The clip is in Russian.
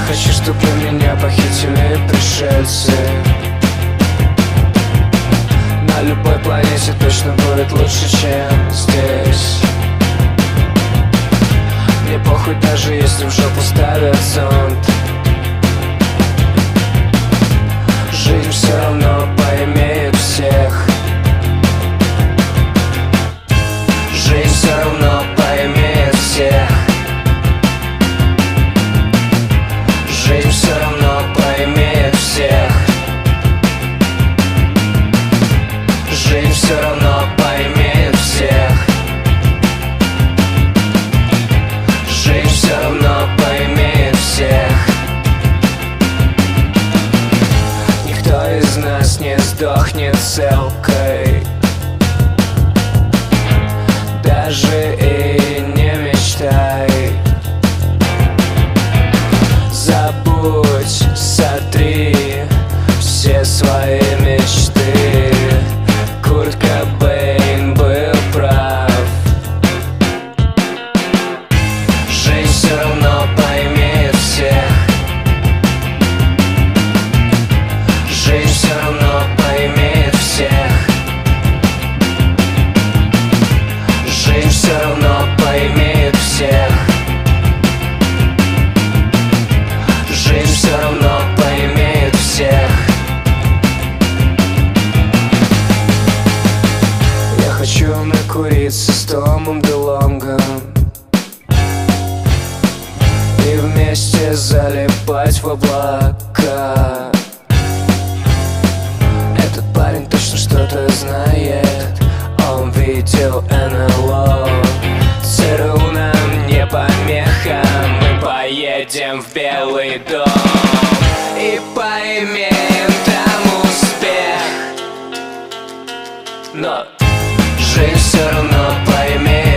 хочу, чтобы меня похитили пришельцы. На любой планете точно будет лучше, чем здесь. Мне похуй, даже если в жопу ставят зонт. Жизнь все равно поимеет всех. Жизнь все равно поимеет всех. Жизнь все равно поимеет всех. Жизнь все равно поимеет всех. Жизнь все равно поимеет всех. Никто из нас не сдохнет целкой. Даже и не мечтай. Забудь, сотри все свои мечты. Курт Кобейн был прав. Жизнь все равно поимеет всех. Жизнь все равно поимеет всех. Жизнь все равно поимеет всех. Жизнь все равно поимеет всех. Я хочу накуриться с Томом Делонгом и вместе залипать в облака. Этот парень точно что-то знает. Он видел НЛО. ЦРУ нам не помеха. Мы поедем в Белый дом и поимеем там успех. Но жизнь все равно поимеет